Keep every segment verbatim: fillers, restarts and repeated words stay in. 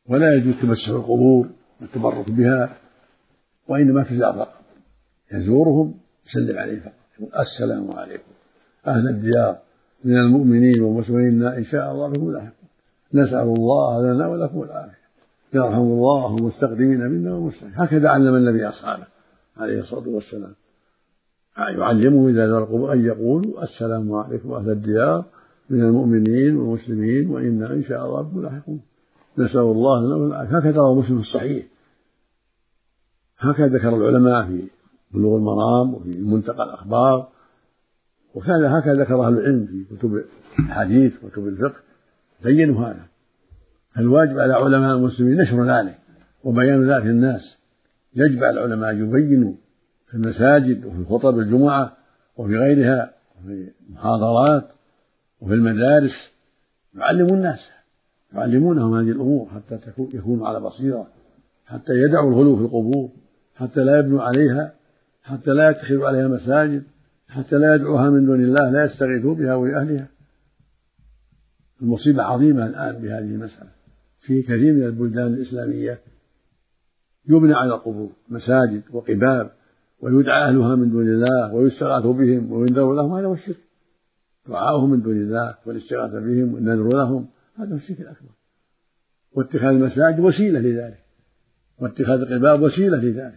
ولا يجوز تمسح القبور والتبرك بها، وإنما تزار فقط، يزورهم يسلم عليه فقط، يقول السلام عليكم أهل الديار من المؤمنين والمسلمين إن شاء الله بكم لاحقون، نسأل الله لنا ولكم العافية، يرحم الله المستقدمين منا والمستقدمين. هكذا علم النبي أصحابه عليه الصلاة والسلام، يعلمهم إذا زار القبور أن يقولوا السلام عليكم أهل الديار من المؤمنين والمسلمين وإنا إن شاء الله بكم لاحقون، نسأل الله لنا والعافية. هكذا روى مسلم في الصحيح، هكذا ذكر العلماء في بلوغ المرام وفي منتقى الأخبار، وكان هكذا ذكر أهل العلم في كتب الحديث وكتب الفقه، بينوا هذا. فالواجب على علماء المسلمين نشر ذلك وبيان ذلك للناس، يجب على العلماء أن يبينوا في المساجد وفي خطب الجمعة وفي غيرها وفي المحاضرات وفي المدارس، يعلموا الناس يعلمونهم هذه الأمور حتى يكونوا على بصيرة، حتى يدعوا الغلو في القبور، حتى لا يبنوا عليها، حتى لا يتخذوا عليها مساجد، حتى لا يدعوها من دون الله، لا يستغيثوا بها ولأهلها. المصيبة عظيمة الآن بهذه المسألة، في كثير من البلدان الإسلامية يبنى على القبور مساجد وقباب ويدعى أهلها من دون الله ويستغاث بهم وينذر لهم، هذا هو الشرك. دعاؤهم من دون الله والاستغاثة بهم والنذر لهم هذا هو الشرك الأكبر، واتخاذ المساجد وسيلة لذلك، واتخاذ القباب وسيلة لذلك.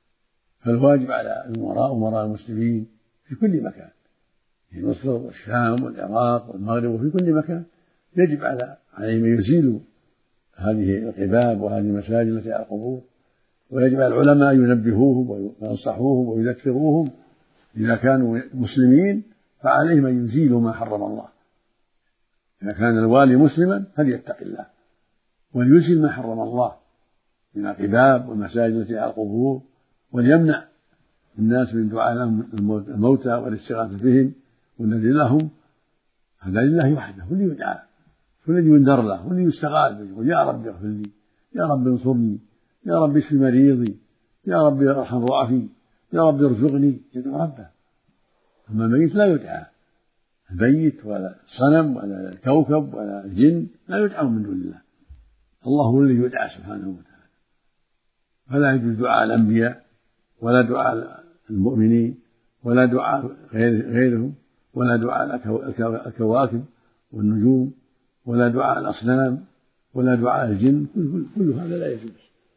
فالواجب على الأمراء أمراء المسلمين في كل مكان، في مصر والشام والعراق والمغرب وفي كل مكان، يجب على عليهم أن يزيلوا هذه القباب وهذه المساجد التي على القبور، ويجب على العلماء أن ينبهوهم وينصحوهم ويذكروهم. إذا كانوا مسلمين فعليهم أن يزيلوا ما حرم الله، إذا كان الوالي مسلما فليتق الله وليزيل ما حرم الله من القباب والمساجد التي على القبور، وليمنع الناس من دعاء الموتى والاستغاثة بهم والنذر لهم. هذا لله وحده، هو اللي يدعى، هو الذي ينذر له، هو الذي يستغاث به، يقول يا رب اغفر لي، يا رب انصرني، يا رب اشف مريضي، يا رب ارحم ضعفي، يا رب ارزقني، يدعو ربه. أما الميت لا يدعى، الميت ولا الصنم ولا الكوكب ولا الجن لا يدعون من دون الله، الله هو الذي يدعى سبحانه وتعالى. فلا يجوز دعاء الأنبياء ولا دعاء المؤمنين ولا دعاء غيرهم ولا دعاء الكواكب والنجوم ولا دعاء الأصنام ولا دعاء الجن، كل هذا لا يجوز،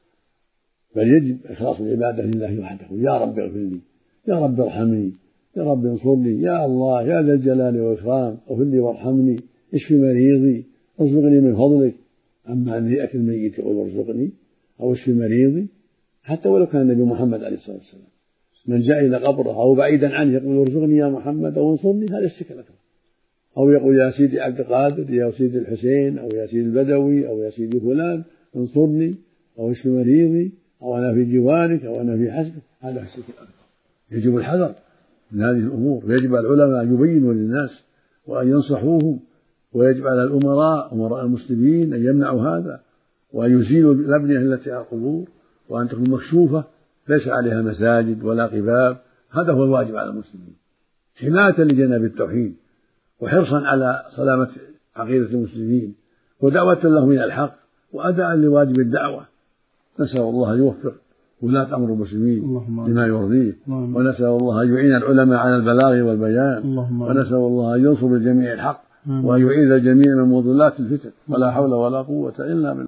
بل يجب إخلاص العبادة لله وحده. يا رب اغفر لي، يا رب ارحمني، يا رب انصرني، يا الله يا ذا الجلال والإكرام اغفر لي وارحمني، اشف مريضي، ارزقني من فضلك. أما أن يأتي الميت يقول ارزقني أو اشف مريضي، حتى ولو كان النبي محمد عليه الصلاة والسلام من جاء إلى قبره أو بعيدا عنه يقول ارزقني يا محمد أو انصرني، هذا الشرك الأكبر. أو يقول يا سيدي عبد القادر، يا سيدي الحسين، أو يا سيدي البدوي، أو يا سيدي فلان انصرني أو اشف مريضي، أو أنا في جوارك، أو أنا في حسبك، هذا الشرك الأكبر. يجب الحذر من هذه الأمور، ويجب على العلماء أن يبينوا للناس وأن ينصحوهم، ويجب على الأمراء أمراء المسلمين أن يمنعوا هذا وأن يزيلوا الأبنية التي على القبور، وأن تكون مكشوفة ليس عليها مساجد ولا قباب. هذا هو الواجب على المسلمين، حماية لجناب التوحيد وحرصا على سلامة عقيدة المسلمين ودعوة لهم إلى الحق وأداء لواجب الدعوة. نسأل الله أن يوفق ولاة أمر المسلمين لما يرضيه، ونسأل الله أن يعين العلماء على البلاغ والبيان، ونسأل الله أن ينصر للجميع الحق وأن يعيذ الجميع من مضلات الفتن، ولا حول ولا قوة إلا بالله.